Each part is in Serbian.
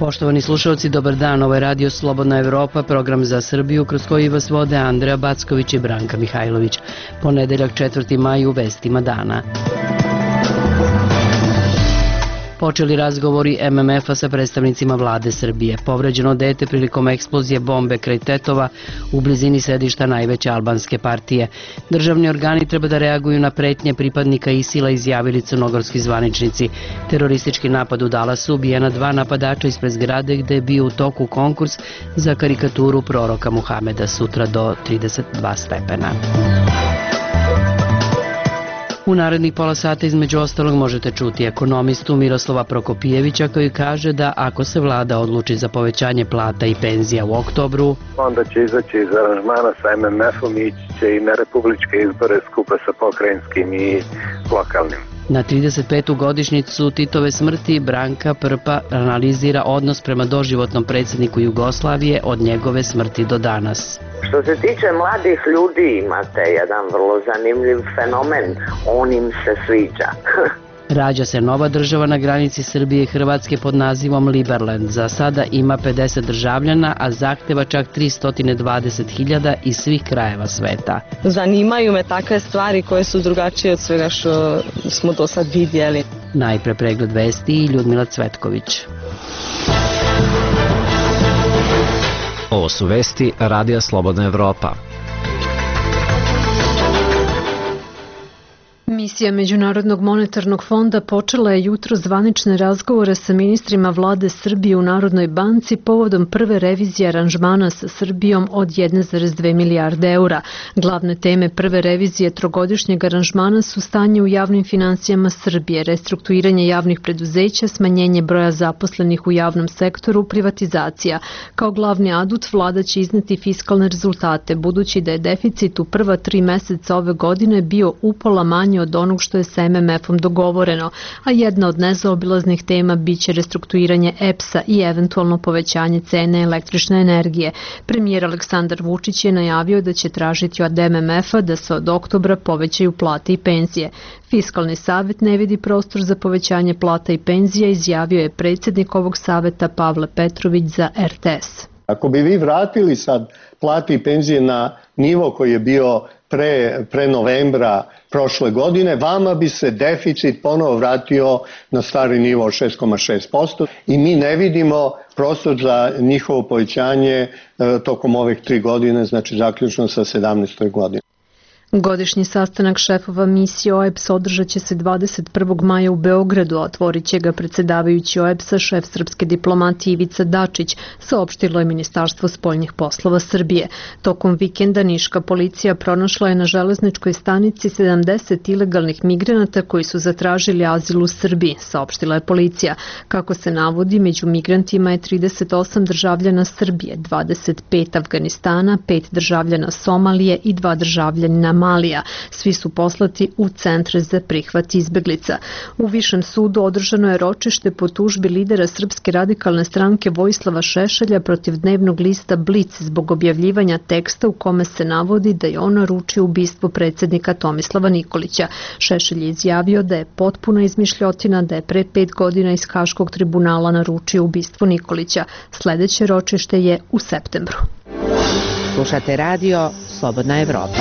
Poštovani slušalci, dobar dan, ovo je Radio Slobodna Evropa, program za Srbiju kroz koji vas vode Andreja Backović i Branka Mihajlović. Ponedeljak 4. maj u vestima dana. Počeli razgovori MMF-a sa predstavnicima vlade Srbije. Povređeno dete prilikom eksplozije bombe kraj Tetova u blizini sedišta najveće albanske partije. Državni organi treba da reaguju na pretnje pripadnika ISIL-a, izjavili crnogorski zvaničnici. Teroristički napad u Dallasu, ubijena 2 napadača ispred zgrade gde je bio u toku konkurs za karikaturu proroka Muhameda, sutra do 32 stepena. U narednih pola sata između ostalog možete čuti ekonomistu Miroslava Prokopijevića koji kaže da ako se vlada odluči za povećanje plata i penzija u oktobru, onda će izaći iz aranžmana sa MMF-om i ići će i na republičke izbore skupa sa pokrajinskim i lokalnim. Na 35. godišnjicu Titove smrti Branka Prpa analizira odnos prema doživotnom predsjedniku Jugoslavije od njegove smrti do danas. Što se tiče mladih ljudi, imate jedan vrlo zanimljiv fenomen, on im se sviđa. Rađa se nova država na granici Srbije i Hrvatske pod nazivom Liberland. Za sada ima 50 državljana, a zahteva čak 320.000 iz svih krajeva sveta. Zanimaju me takve stvari koje su drugačije od svega što smo do sad vidjeli. Najpre pregled vesti i Ljudmila Cvetković. Ovo su vesti Radija Slobodna Evropa. Misija Međunarodnog monetarnog fonda počela je jutro zvanične razgovore sa ministrima vlade Srbije u Narodnoj banci povodom prve revizije aranžmana sa Srbijom od 1,2 milijarde eura. Glavne teme prve revizije trogodišnjeg aranžmana su stanje u javnim finansijama Srbije, restrukturiranje javnih preduzeća, smanjenje broja zaposlenih u javnom sektoru, privatizacija. Kao glavni adut vlada će izneti fiskalne rezultate, budući da je deficit u prva 3 meseca ove godine bio upola manji od onog što je sa MMF-om dogovoreno, a jedna od nezaobilaznih tema biće restrukturiranje EPS-a i eventualno povećanje cene električne energije. Premijer Aleksandar Vučić je najavio da će tražiti od MMF-a da se od oktobra povećaju plate i penzije. Fiskalni savet ne vidi prostor za povećanje plata i penzija, izjavio je predsjednik ovog saveta Pavle Petrović za RTS. Ako bi vi vratili sad plate i penzije na nivo koji je bio pre novembra prošle godine, vama bi se deficit ponovo vratio na stari nivo od 6,6% i mi ne vidimo prostor za njihovo povećanje tokom ovih 3 godine, znači zaključno sa 17. godine. Godišnji sastanak šefova misije OEBS održat će se 21. maja u Beogradu, a otvorit će ga predsjedavajući OEBS-a šef srpske diplomatije Ivica Dačić, saopštilo je Ministarstvo spoljnih poslova Srbije. Tokom vikenda niška policija pronašla je na železničkoj stanici 70 ilegalnih migranata koji su zatražili azil u Srbiji, saopštila je policija. Kako se navodi, među migrantima je 38 državljana Srbije, 25 Afganistana, 5 državljana Somalije i 2 državljana Malija. Svi su poslati u centre za prihvat izbeglica. U Višem sudu održano je ročište po tužbi lidera Srpske radikalne stranke Vojislava Šešelja protiv dnevnog lista Blic zbog objavljivanja teksta u kome se navodi da je on naručio ubistvo predsjednika Tomislava Nikolića. Šešelj je izjavio da je potpuna izmišljotina da je pre 5 godina iz Haškog tribunala naručio ubistvo Nikolića. Sledeće ročište je u septembru. Slušate radio Slobodna Evropa.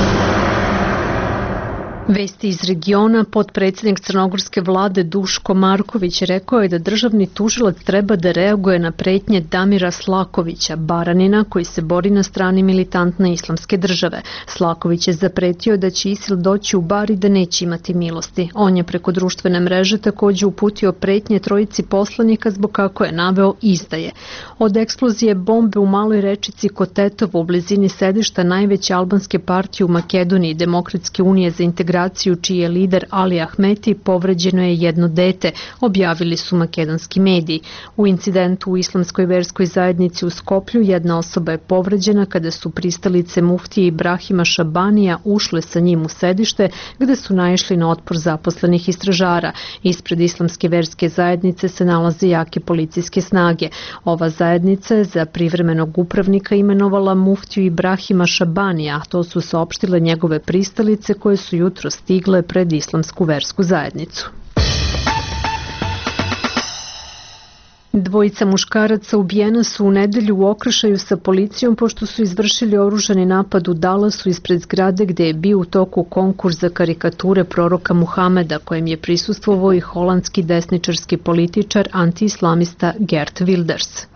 Vesti iz regiona, potpredsjednik crnogorske vlade Duško Marković rekao je da državni tužilac treba da reaguje na pretnje Damira Slakovića, Baranina koji se bori na strani militantne islamske države. Slaković je zapretio da će ISIL doći u Bar i da neće imati milosti. On je preko društvene mreže također uputio pretnje 3 poslanika zbog, kako je naveo, izdaje. Od eksplozije bombe u maloj rečici kod Tetova u blizini sedišta najveće albanske partije u Makedoniji, Demokratske unije za integraciju, čiji je lider Ali Ahmeti, povređeno je jedno dete, objavili su makedonski mediji. U incidentu u islamskoj verskoj zajednici u Skoplju jedna osoba je povređena kada su pristalice muftije Ibrahima Šabanija ušle sa njim u sedište gde su naišli na otpor zaposlenih istražara. Ispred islamske verske zajednice se nalaze jake policijske snage. Ova zajednica je za privremenog upravnika imenovala muftiju Ibrahima Šabanija, a to su saopštile njegove pristalice koje su jutro stigle pred islamsku versku zajednicu. Dvojica muškaraca ubijena su u nedelju u okršaju sa policijom pošto su izvršili oružani napad u Dallasu ispred zgrade gde je bio u toku konkurs za karikature proroka Muhameda kojem je prisustvovao i holandski desničarski političar antiislamista Geert Wilders.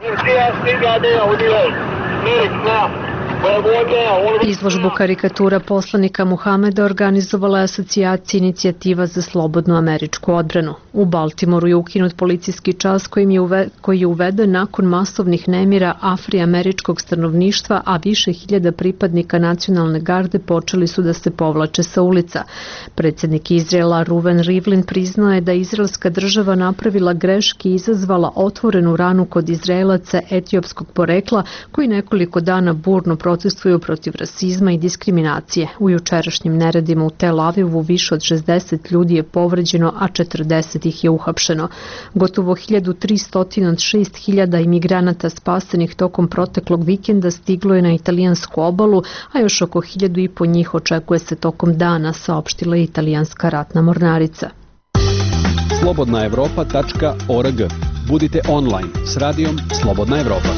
Izložbu karikatura poslanika Muhameda organizovala je asocijacija Inicijativa za slobodnu američku odbranu. U Baltimoru je ukinut policijski čas koji je uveden nakon masovnih nemira afroameričkog stanovništva, a više hiljada pripadnika nacionalne garde počeli su da se povlače sa ulica. Predsjednik Izraela Reuven Rivlin priznao je da izraelska država napravila greške i izazvala otvorenu ranu kod Izraelaca etiopskog porekla koji nekoliko dana burno protestuju protiv rasizma i diskriminacije. U jučerašnjim neredima u Tel Avivu više od 60 ljudi je povređeno, a 40 ih je uhapšeno. Gotovo 1300 od 6000 imigranata spasenih tokom proteklog vikenda stiglo je na italijansku obalu, a još oko 1500 njih očekuje se tokom dana, saopštila je italijanska ratna mornarica. slobodnaevropa.org. Budite online s radijom Slobodna Evropa.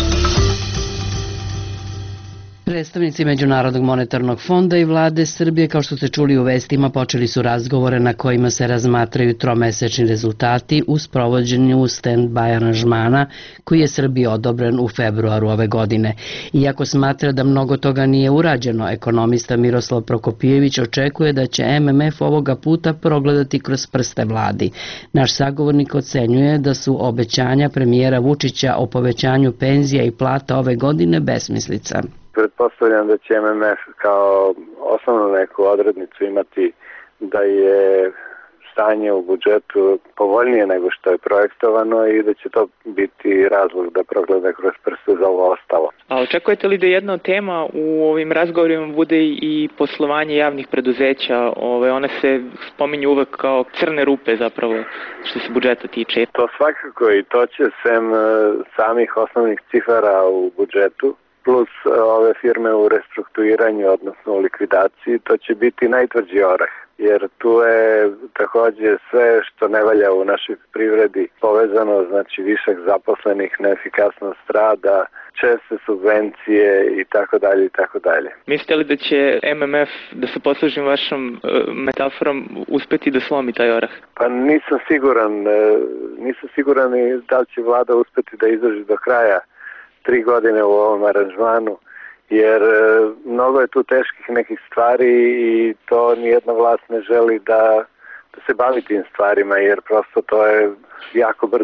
Predstavnici Međunarodnog monetarnog fonda i vlade Srbije, kao što ste čuli u vestima, počeli su razgovore na kojima se razmatraju tromesečni rezultati u sprovođenju stand-by aranžmana koji je Srbiji odobren u februaru ove godine. Iako smatra da mnogo toga nije urađeno, ekonomista Miroslav Prokopijević očekuje da će MMF ovoga puta progledati kroz prste vladi. Naš sagovornik ocenjuje da su obećanja premijera Vučića o povećanju penzija i plata ove godine besmislica. Pretpostavljam da će MMF kao osnovnu neku odrednicu imati da je stanje u budžetu povoljnije nego što je projektovano i da će to biti razlog da progleda kroz prste za ovo ostalo. A očekujete li da jedna od tema u ovim razgovorima bude i poslovanje javnih preduzeća? One se spominju uvek kao crne rupe zapravo što se budžeta tiče. To svakako i to će sem samih osnovnih cifara u budžetu plus ove firme u restrukturiranju, odnosno u likvidaciji, to će biti najtvrđi orah. Jer tu je također sve što ne valja u našoj privredi povezano, znači višak zaposlenih, neefikasnost rada, česte subvencije i tako dalje i tako dalje. Mislite li da će MMF, da se poslužim vašom metaforom, uspeti da slomi taj orah? Pa nisam siguran i da li će vlada uspeti da izdrži do kraja 3 godine u ovom aranžmanu, jer mnogo je tu teških nekih stvari i to nijedna vlast ne želi da se bavi tim stvarima, jer prosto to je jako brz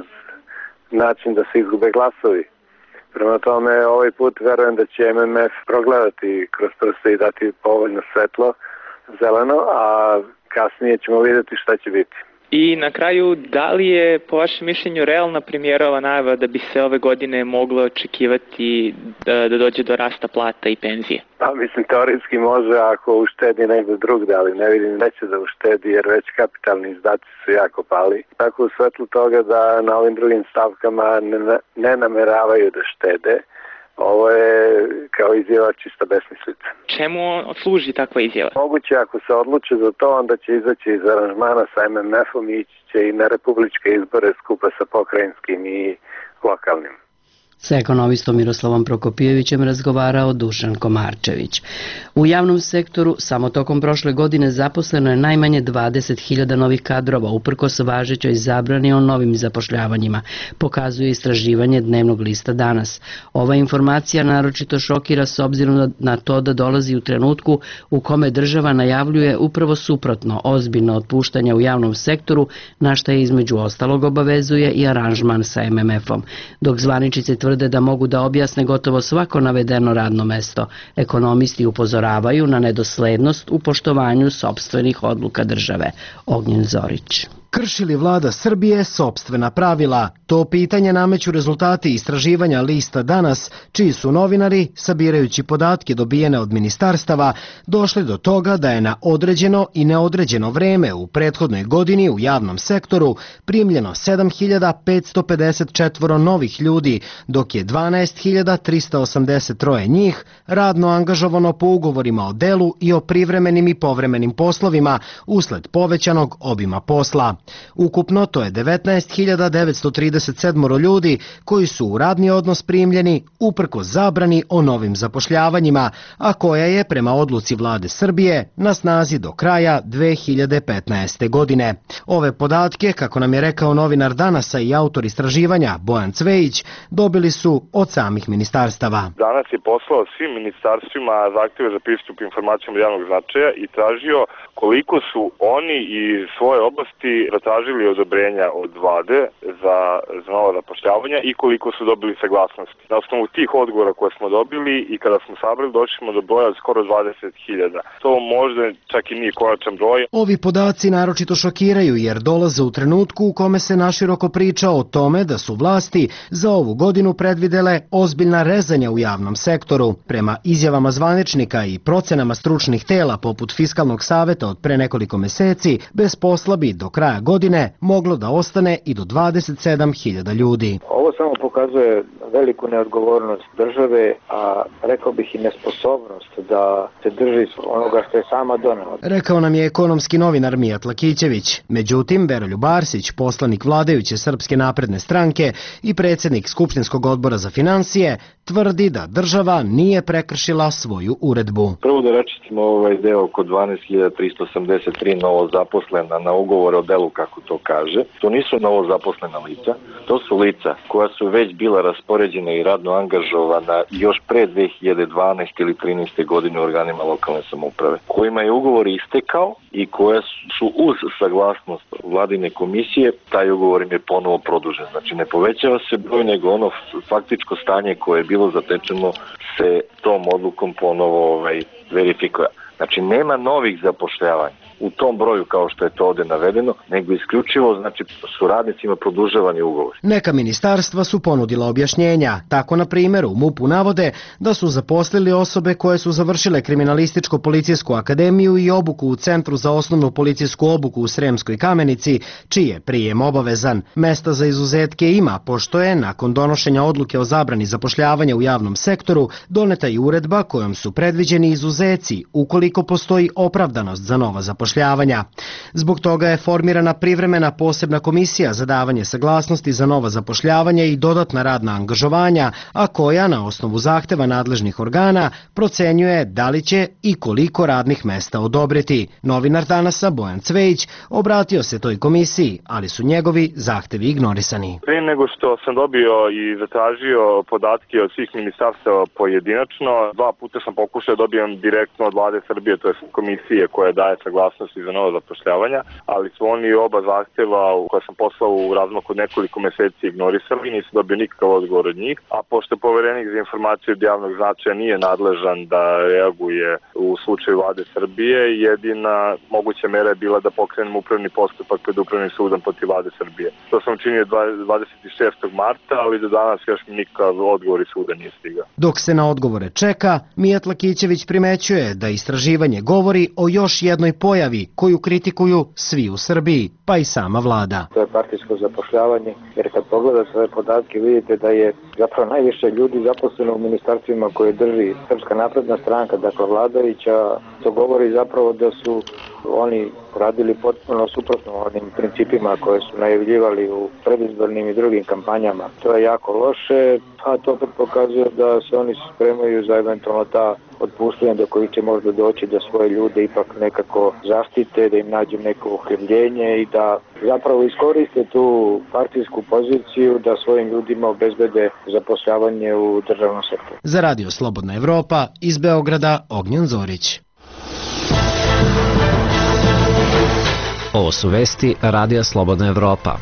način da se izgube glasovi. Prema tome, ovaj put verujem da će MMF progledati kroz prste i dati povoljno svetlo, zeleno, a kasnije ćemo vidjeti šta će biti. I na kraju, da li je po vašem mišljenju realna premijerova najava da bi se ove godine moglo očekivati da dođe do rasta plata i penzije? Pa mislim, teoretski može ako uštedi negdje drugde, ali ne vidim da će da uštedi jer već kapitalni izdaci su jako pali. Tako u svetlu toga da na ovim drugim stavkama ne nameravaju da štede. Ovo je kao izjava čista besmislica. Čemu služi takva izjava? Moguće ako se odluče za to, onda će izaći iz aranžmana sa MMF-om i ići će i na republičke izbore skupa sa pokrajinskim i lokalnim. Sa ekonomistom Miroslavom Prokopijevićem razgovarao Dušan Komarčević. U javnom sektoru samo tokom prošle godine zaposleno je najmanje 20.000 novih kadrova, uprkos važećoj zabrani o novim zapošljavanjima, pokazuje istraživanje dnevnog lista Danas. Ova informacija naročito šokira s obzirom na to da dolazi u trenutku u kome država najavljuje upravo suprotno, ozbiljno otpuštanje u javnom sektoru, na šta je između ostalog obavezuje i aranžman sa MMF-om. Dok zvaničice tvrde da mogu da objasne gotovo svako navedeno radno mesto, ekonomisti upozoravaju na nedoslednost u poštovanju sopstvenih odluka države. Ognjen Zorić. Krši li vlada Srbije sopstvena pravila? To pitanje nameću rezultati istraživanja lista Danas, čiji su novinari, sabirajući podatke dobijene od ministarstava, došli do toga da je na određeno i neodređeno vreme u prethodnoj godini u javnom sektoru primljeno 7.554 novih ljudi, dok je 12.383 njih radno angažovano po ugovorima o delu i o privremenim i povremenim poslovima usled povećanog obima posla. Ukupno to je 19.937 ljudi koji su u radni odnos primljeni uprkos zabrani o novim zapošljavanjima, a koja je prema odluci vlade Srbije na snazi do kraja 2015. godine. Ove podatke, kako nam je rekao novinar Danasa i autor istraživanja Bojan Cvejić, dobili su od samih ministarstava. Danas je poslao svim ministarstvima zahtjeve za pristup informacijama od javnog značaja i tražio koliko su oni iz svoje oblasti zatražili odobrenja od vlade za nova zapošljavanja i koliko su dobili saglasnost. Na osnovu tih odgovora koje smo dobili i kada smo sabrali, došli smo do broja skoro 20.000. To možda čak i nije konačan broj. Ovi podaci naročito šokiraju jer dolaze u trenutku u kome se naširoko priča o tome da su vlasti za ovu godinu predvidele ozbiljna rezanja u javnom sektoru. Prema izjavama zvaničnika i procenama stručnih tela poput Fiskalnog saveta od pre nekoliko meseci, bez posla bi do kraja godine moglo da ostane i do 27.000 ljudi. Ovo samo pokazuje veliku neodgovornost države, a rekao bih i nesposobnost da se drži onoga što je sama donela. Rekao nam je ekonomski novinar Mijat Lakićević. Međutim, Veroljub Arsić, poslanik vladajuće Srpske napredne stranke i predsjednik Skupštinskog odbora za finansije, tvrdi da država nije prekršila svoju uredbu. Prvo da račistimo ovaj deo oko 12.383 novo zaposlena na ugovore o delu, kako to kaže. To nisu novo zaposlena lica, to su lica koja su već bila raspoređena i radno angažovana još pre 2012. ili 2013. godine u organima lokalne samouprave, kojima je ugovor istekao i koja su uz saglasnost vladine komisije, taj ugovor im je ponovo produžen. Znači ne povećava se broj, nego ono faktičko stanje koje je bilo zatečeno se tom odlukom ponovo verifikuje. Znači nema novih zapošljavanja u tom broju kao što je to ovde navedeno, nego isključivo su radnicima produžavani ugovor. Neka ministarstva su ponudila objašnjenja. Tako, na primjer, u MUP-u navode da su zaposlili osobe koje su završile Kriminalističko-policijsku akademiju i obuku u Centru za osnovnu policijsku obuku u Sremskoj Kamenici, čiji je prijem obavezan. Mesta za izuzetke ima, pošto je, nakon donošenja odluke o zabrani zapošljavanja u javnom sektoru, doneta i uredba kojom su predviđeni izuzeci ukoliko postoji opravdanost za nova zapošljavanja. Zbog toga je formirana privremena posebna komisija za davanje saglasnosti za nova zapošljavanja i dodatna radna angažovanja, a koja na osnovu zahteva nadležnih organa procenjuje da li će i koliko radnih mesta odobriti. Novinar Danasa Bojan Cvejić obratio se toj komisiji, ali su njegovi zahtevi ignorisani. Prije nego što sam dobio i zatražio podatke od svih ministarstava pojedinačno, 2 puta sam pokušao da dobijem direktno od vlade Srbije, to je komisije koja daje saglasnost za novo zapošljavanja, ali su oni oba zahteva koja sam poslao u razmaku od nekoliko meseci ignorisali, nisam dobio nikakav odgovor od njih, a pošto poverenik za informacije od javnog značaja nije nadležan da reaguje u slučaju vlade Srbije, jedina moguća mera je bila da pokrenem upravni postupak pred upravnim sudom protiv vlade Srbije. To sam učinio 26. marta, ali do danas još nikakav odgovor iz suda nije stigao. Dok se na odgovore čeka, Mijat Lakićević primećuje da istraživanje govori o još jednoj pojavi koju kritikuju svi u Srbiji, pa i sama vlada. To je partijsko zapošljavanje, jer kad pogledate ove podatke vidite da je zapravo najviše ljudi zaposleno u ministarstvima koje drži Srpska napredna stranka, dakle vladajuća. To govori zapravo da su oni radili potpuno suprotno onim principima koje su najavljivali u predizbornim i drugim kampanjama. To je jako loše, a to opet pokazuje da se oni spremaju za eventualno ta otpuštanja do kojih će možda doći da svoje ljude ipak nekako zaštite, da im nađu neko uhljebljenje i da zapravo iskoriste tu partijsku poziciju da svojim ljudima obezbede zapošljavanje u državnom sektoru. Za Radio Slobodna Evropa iz Beograda Ognjen Zorić. Ovo su vesti Radija Slobodna Evropa.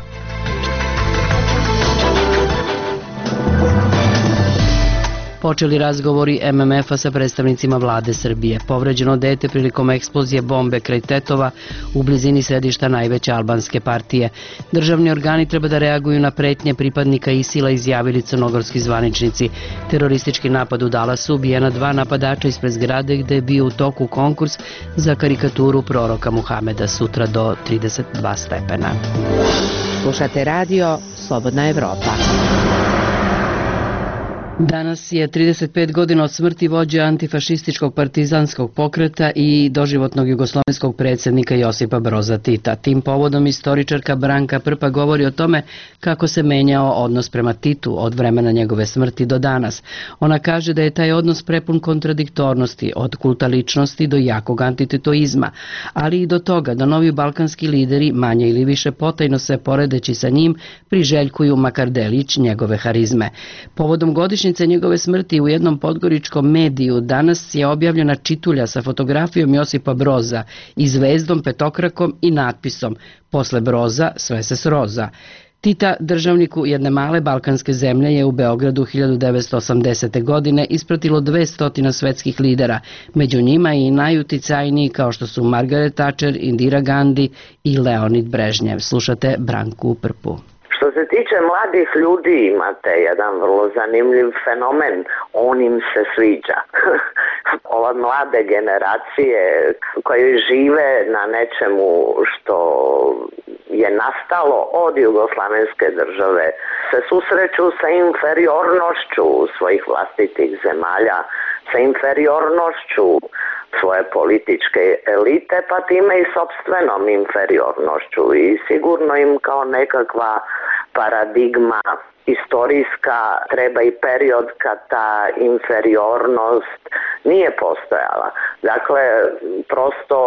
Počeli razgovori MMF-a sa predstavnicima vlade Srbije. Povređeno dete prilikom eksplozije bombe kraj Tetova u blizini sedišta najveće albanske partije. Državni organi treba da reaguju na pretnje pripadnika ISIL-a, izjavili crnogorski zvaničnici. Teroristički napad u Dallasu ubijena 2 napadača ispred zgrade gde je bio u toku konkurs za karikaturu proroka Muhameda, sutra do 32 stepena. Slušate radio Slobodna Evropa. Danas je 35 godina od smrti vođe antifašističkog partizanskog pokreta i doživotnog jugoslovenskog predsjednika Josipa Broza Tita. Tim povodom istoričarka Branka Prpa govori o tome kako se menjao odnos prema Titu od vremena njegove smrti do danas. Ona kaže da je taj odnos prepun kontradiktornosti, od kulta ličnosti do jakog antititoizma, ali i do toga da novi balkanski lideri, manje ili više potajno se poredeći sa njim, priželjkuju makar delić njegove harizme. Povodom godišnjice njegove smrti u jednom podgoričkom mediju danas je objavljena čitulja sa fotografijom Josipa Broza i zvezdom petokrakom i natpisom "Posle Broza sve se sroza". Tita, državniku jedne male balkanske zemlje, je u Beogradu 1980. godine ispratilo 200 svetskih lidera, među njima i najuticajniji kao što su Margaret Thatcher, Indira Gandhi i Leonid Brežnjev. Slušate Branku Prpu. Što se tiče mladih ljudi, imate jedan vrlo zanimljiv fenomen, on im se sviđa. Ova mlade generacije koje žive na nečemu što je nastalo od jugoslavenske države se susreću sa inferiornošću svojih vlastitih zemalja, sa inferiornošću svoje političke elite, pa time i sopstvenom inferiornošću, i sigurno im kao nekakva paradigma istorijska treba i period kad ta inferiornost nije postojala. Dakle, prosto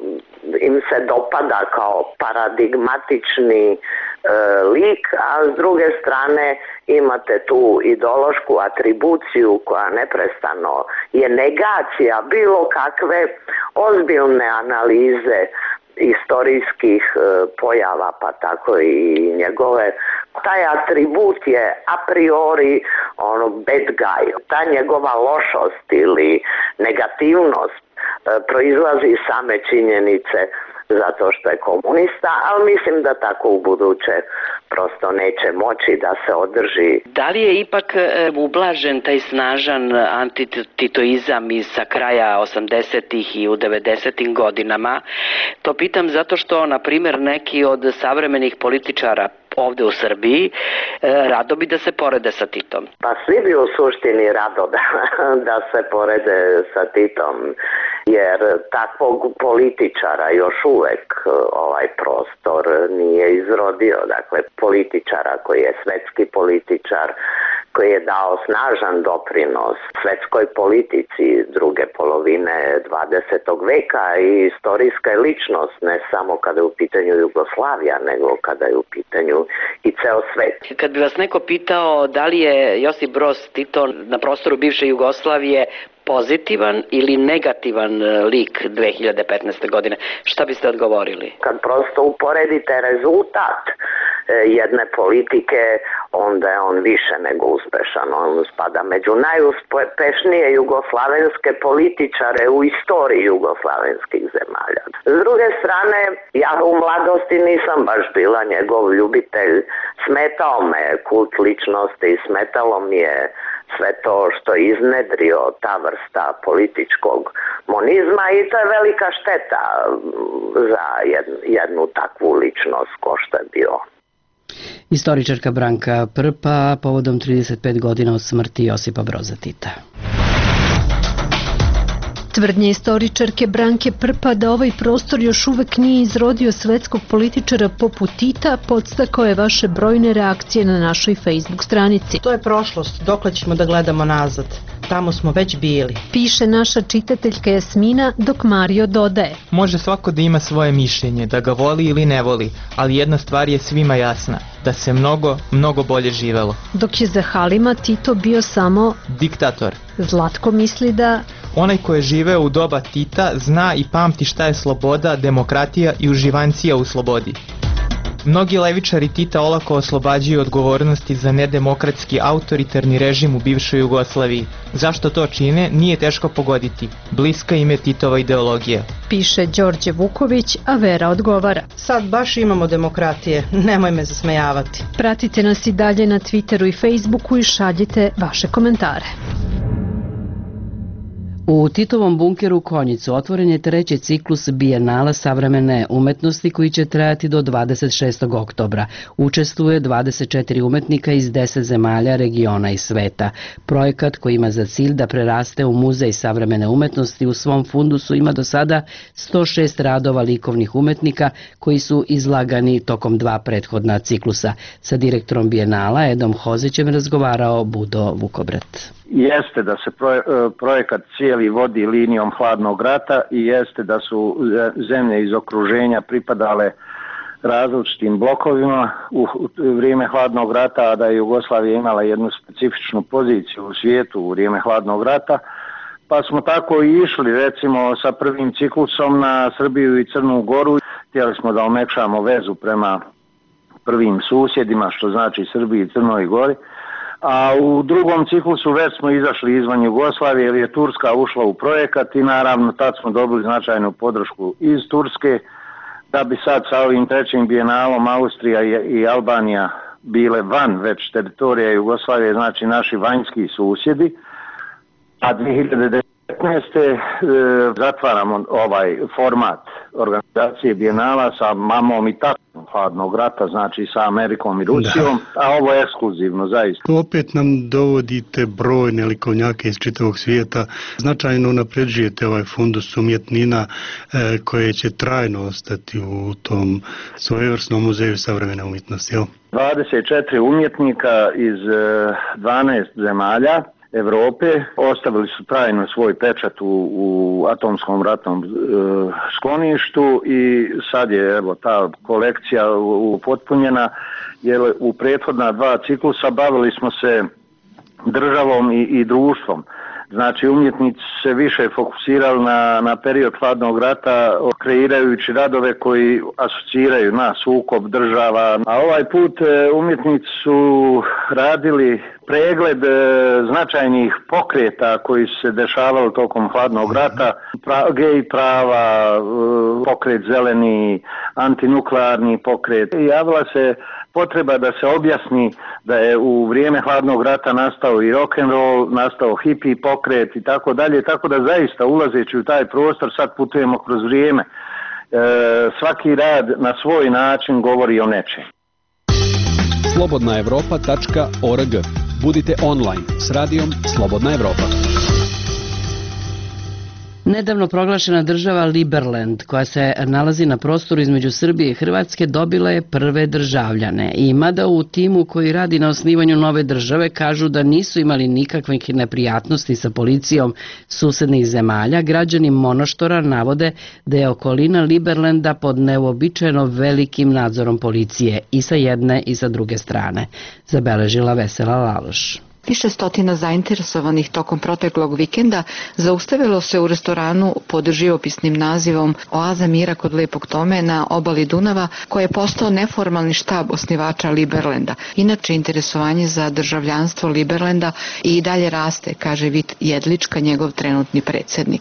im se dopada kao paradigmatični lik, a s druge strane imate tu ideološku atribuciju koja neprestano je negacija bilo kakve ozbiljne analize istorijskih pojava, pa tako i njegove. Taj atribut je a priori bad guy. Ta njegova lošost ili negativnost proizlazi iz same činjenice zato što je komunista, ali mislim da tako u buduće prosto neće moći da se održi. Da li je ipak ublažen taj snažan antititoizam sa kraja 80-ih i u 90-im godinama? To pitam zato što, na primjer, neki od savremenih političara ovde u Srbiji rado bi da se porede sa Titom. Pa svi bi u suštini rado da se porede sa Titom, jer takvog političara još uvek ovaj prostor nije izrodio. Dakle, političara koji je svetski političar, koji je dao snažan doprinos svetskoj politici druge polovine 20. veka i istorijska je ličnost, ne samo kada je u pitanju Jugoslavija, nego kada je u pitanju i ceo svet. Kad bi vas neko pitao da li je Josip Broz Tito na prostoru bivše Jugoslavije pozitivan ili negativan lik 2015. godine, šta biste odgovorili? Kad prosto uporedite rezultat jedne politike, onda je on više nego uspešan. On spada među najuspešnije jugoslavenske političare u istoriji jugoslavenskih zemalja. S druge strane, ja u mladosti nisam baš bila njegov ljubitelj. Smetao me kult ličnosti, smetalo mi je sve to što je iznedrio ta vrsta političkog monizma, i to je velika šteta za jednu takvu ličnost ko što je bio. Istoričarka Branka Prpa povodom 35 godina od smrti Josipa Broza Tita. Tvrdnje istoričarke Branke Prpa da ovaj prostor još uvek nije izrodio svetskog političara poput Tita podstakao je vaše brojne reakcije na našoj Facebook stranici. To je prošlost, dokle ćemo da gledamo nazad. Tamo smo već bili. Piše naša čitateljka Jasmina, dok Mario dodaje. Može svako da ima svoje mišljenje, da ga voli ili ne voli, ali jedna stvar je svima jasna, da se mnogo bolje živelo. Dok je za Halima Tito bio samo diktator. Zlatko misli da onaj ko je živeo u doba Tita zna i pamti šta je sloboda, demokratija i uživancija u slobodi. Mnogi levičari Tita olako oslobađaju odgovornosti za nedemokratski autoritarni režim u bivšoj Jugoslaviji. Zašto to čine, nije teško pogoditi. Bliska im je Titova ideologija. Piše Đorđe Vuković, a Vera odgovara. Sad baš imamo demokratije, nemoj me zasmejavati. Pratite nas i dalje na Twitteru i Facebooku i šaljite vaše komentare. U Titovom bunkeru Konjicu otvoren je treći ciklus Bijenala savremene umetnosti koji će trajati do 26. oktobra. Učestvuje 24 umetnika iz 10 zemalja, regiona i sveta. Projekat koji ima za cilj da preraste u muzej savremene umetnosti u svom fundusu ima do sada 106 radova likovnih umetnika koji su izlagani tokom 2 prethodna ciklusa. Sa direktorom Bijenala Edom Hozićem razgovarao Budo Vukobrat. Jeste da se projekat cijeli vodi linijom hladnog rata i jeste da su zemlje iz okruženja pripadale različitim blokovima u vrijeme hladnog rata, a da je Jugoslavija imala jednu specifičnu poziciju u svijetu u vrijeme hladnog rata, pa smo tako i išli recimo sa prvim ciklusom na Srbiju i Crnu Goru. Htjeli smo da omekšamo vezu prema prvim susjedima, što znači Srbiji i Crnoj Gori. A u drugom ciklusu već smo izašli izvan Jugoslavije jer je Turska ušla u projekat i naravno tad smo dobili značajnu podršku iz Turske, da bi sad sa ovim trećim bijenalom Austrija i Albanija bile van već teritorija Jugoslavije, znači naši vanjski susjedi. A 2019. zatvaramo ovaj format organizacije bijenala sa mamom i tatom hladnog rata, znači sa Amerikom i Rusijom, a ovo je ekskluzivno zaista. Opet nam dovodite brojne likovnjake iz čitavog svijeta, značajno unapređujete ovaj fundus umjetnina koje će trajno ostati u tom svojevrsnom muzeju savremene umjetnosti. 24 umjetnika iz 12 zemalja Europe ostavili su trajno svoj pečat u atomskom ratnom skloništu i sad je evo ta kolekcija upotpunjena, jer u prethodna 2 ciklusa bavili smo se državom i društvom. Znači umjetnici se više fokusirali na period hladnog rata, kreirajući radove koji asociraju na sukob država. A ovaj put umjetnici su radili pregled značajnih pokreta koji su se dešavali tokom hladnog rata, gej prava, pokret zeleni, antinuklearni pokret. Javila se potreba da se objasni da je u vrijeme hladnog rata nastao i rock'n'roll, nastao hippie pokret i tako dalje, tako da zaista ulazeći u taj prostor sad putujemo kroz vrijeme. Svaki rad na svoj način govori o nečem. Slobodnaevropa.org. Budite online s radijom Slobodna Evropa. Nedavno proglašena država Liberland, koja se nalazi na prostoru između Srbije i Hrvatske, dobila je prve državljane. I mada u timu koji radi na osnivanju nove države kažu da nisu imali nikakvih neprijatnosti sa policijom susednih zemalja, građani Monoštora navode da je okolina Liberlanda pod neuobičajeno velikim nadzorom policije i sa jedne i sa druge strane, zabeležila Vesela Laloš. Više stotina zainteresovanih tokom proteklog vikenda zaustavilo se u restoranu pod živopisnim nazivom Oaza mira kod Lepog Tome na obali Dunava, koji je postao neformalni štab osnivača Liberlanda. Inače, interesovanje za državljanstvo Liberlanda i dalje raste, kaže Vit Jedlička, njegov trenutni predsjednik.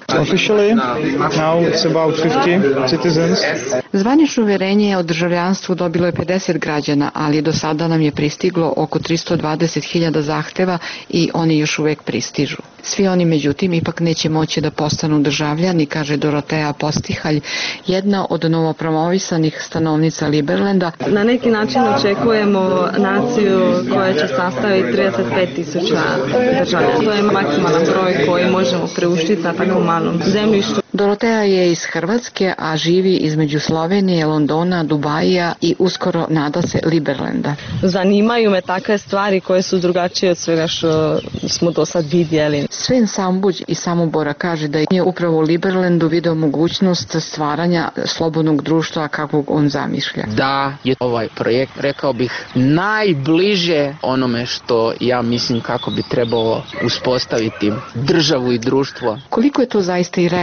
Zvanično uvjerenje o državljanstvu dobilo je 50 građana, ali do sada nam je pristiglo oko 320.000 zahteva i oni još uvijek pristižu. Svi oni, međutim, ipak neće moći da postanu državljani, kaže Doroteja Postihalj, jedna od novopromovisanih stanovnica Liberlanda. Na neki način očekujemo naciju koja će sastaviti 35.000 državljana. To je maksimalan broj koji možemo priuštiti na tako malom zemljištu. Doroteja je iz Hrvatske, a živi između Slovenije, Londona, Dubaija i uskoro nada se Liberlanda. Zanimaju me takve stvari koje su drugačije od svega što smo do sad vidjeli. Sven Sambuđ iz Samobora kaže da je upravo u Liberlandu video mogućnost stvaranja slobodnog društva kakvog on zamišlja. Da je ovaj projekt, rekao bih, najbliže onome što ja mislim kako bi trebalo uspostaviti državu i društvo. Koliko je to zaista i realno za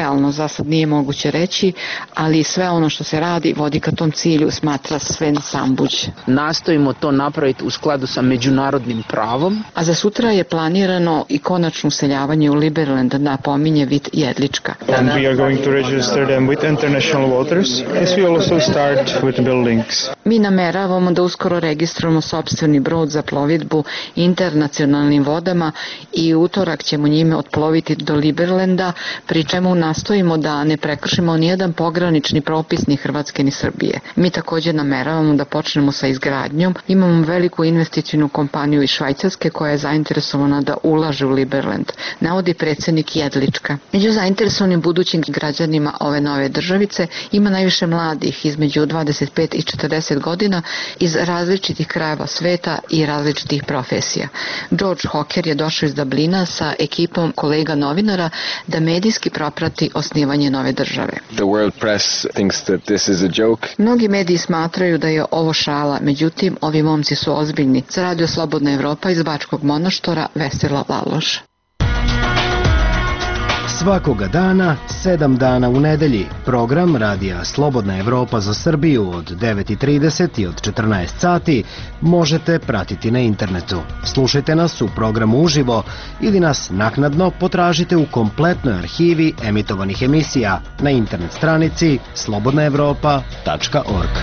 sad nije moguće reći, ali sve ono što se radi vodi ka tom cilju, smatra Sven Sambuđ. Nastojimo to napraviti u skladu sa međunarodnim pravom. A za sutra je planirano i konačno useljavanje u Liberland, napominje Vit Jedlička. And we are going to register them with international waters, as we also start with buildings. Mi nameravamo da uskoro registrujemo sopstveni brod za plovidbu internacionalnim vodama i utorak ćemo njime otploviti do Liberlanda, pri čemu nastojimo da ne prekršimo nijedan pogranični propis ni Hrvatske ni Srbije. Mi također nameravamo da počnemo sa izgradnjom. Imamo veliku investicijnu kompaniju iz Švajcarske koja je zainteresovana da ulaže u Liberland, navodi predsjednik Jedlička. Među zainteresovanim budućim građanima ove nove državice ima najviše mladih između 25 i 40 godina iz različitih krajeva sveta i različitih profesija. George Hocker je došao iz Dublina sa ekipom kolega novinara da medijski proprati osnivanje nove države. The world press thinks that this is a joke. Mnogi mediji smatraju da je ovo šala, međutim ovi momci su ozbiljni. Za Radio Slobodna Evropa iz Bačkog Monoštora, Vesela Laloš. Svakoga dana, 7 dana u nedelji, program Radija Slobodna Evropa za Srbiju od 9:30 i od 14 sati možete pratiti na internetu. Slušajte nas u programu uživo ili nas naknadno potražite u kompletnoj arhivi emitovanih emisija na internet stranici slobodnaevropa.org.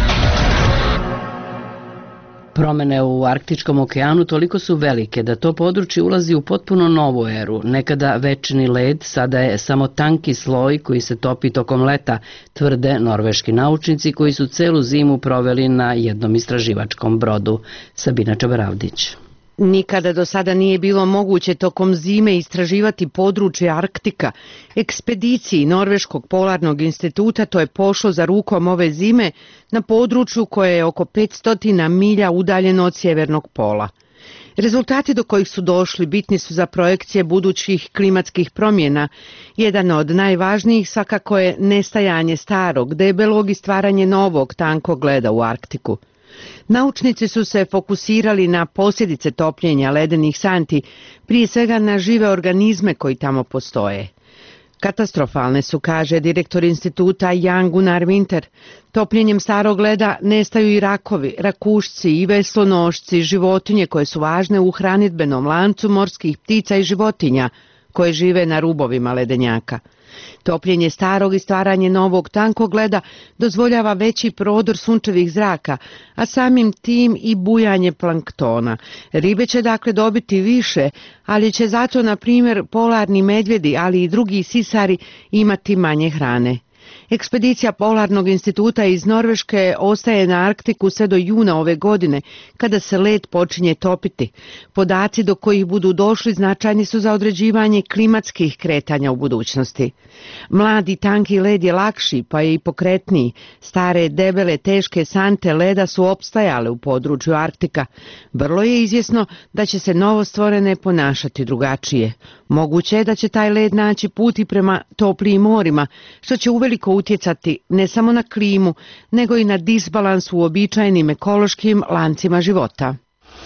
Promene u Arktičkom okeanu toliko su velike da to područje ulazi u potpuno novu eru. Nekada večni led, sada je samo tanki sloj koji se topi tokom leta, tvrde norveški naučnici koji su celu zimu proveli na jednom istraživačkom brodu. Sabina Čabaravdić. Nikada do sada nije bilo moguće tokom zime istraživati područje Arktika. Ekspediciji Norveškog polarnog instituta to je pošlo za rukom ove zime na području koje je oko 500 milja udaljeno od sjevernog pola. Rezultati do kojih su došli bitni su za projekcije budućih klimatskih promjena. Jedan od najvažnijih svakako je nestajanje starog, debelog i stvaranje novog tankog leda u Arktiku. Naučnici su se fokusirali na posljedice topljenja ledenih santi, prije svega na žive organizme koji tamo postoje. Katastrofalne su, kaže direktor instituta Jan Gunnar Winter. Topljenjem starog leda nestaju i rakovi, rakušci i veslonošci, životinje koje su važne u hranidbenom lancu morskih ptica i životinja koje žive na rubovima ledenjaka. Topljenje starog i stvaranje novog tankog leda dozvoljava veći prodor sunčevih zraka, a samim tim i bujanje planktona. Ribe će dakle dobiti više, ali će zato, na primjer, polarni medvjedi, ali i drugi sisari imati manje hrane. Ekspedicija Polarnog instituta iz Norveške ostaje na Arktiku sve do juna ove godine, kada se led počinje topiti. Podaci do kojih budu došli značajni su za određivanje klimatskih kretanja u budućnosti. Mladi tanki led je lakši, pa je i pokretniji. Stare, debele, teške sante leda su opstajale u području Arktika. Vrlo je izvjesno da će se novostvorene ponašati drugačije. Moguće je da će taj led naći put i prema toplijim morima, što će uveliko utjecati ne samo na klimu, nego i na disbalans u uobičajenim ekološkim lancima života.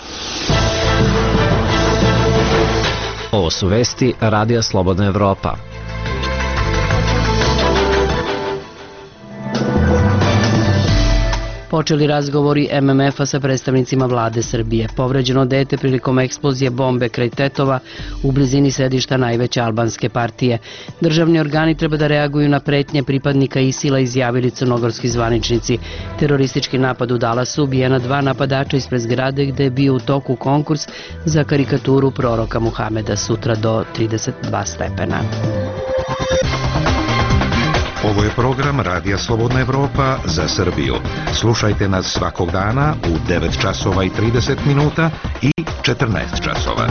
Ovo su vesti Radija Slobodna Evropa. Počeli razgovori MMF-a sa predstavnicima vlade Srbije. Povređeno dete prilikom eksplozije bombe kraj Tetova u blizini sedišta najveće albanske partije. Državni organi treba da reaguju na pretnje pripadnika ISIL-a, izjavili crnogorski zvaničnici. Teroristički napad u Dallasu, ubijena 2 napadača ispred zgrade gde je bio u toku konkurs za karikaturu proroka Muhameda, sutra do 32 stepena. Ovo je program Radija Slobodna Evropa za Srbiju. Slušajte nas svakog dana u 9 časova i 30 minuta i 14 časova.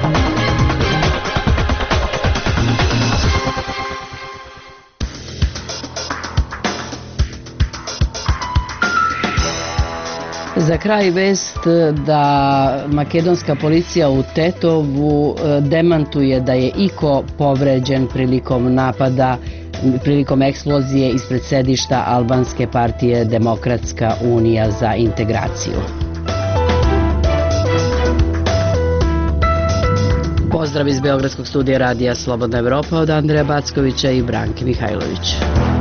Za kraj vest da makedonska policija u Tetovu demantuje da je iko povređen prilikom eksplozije ispred sedišta albanske partije Demokratska unija za integraciju. Pozdrav iz Beogradskog studija radija Slobodna Evropa od Andreja Backovića i Branke Mihajlović.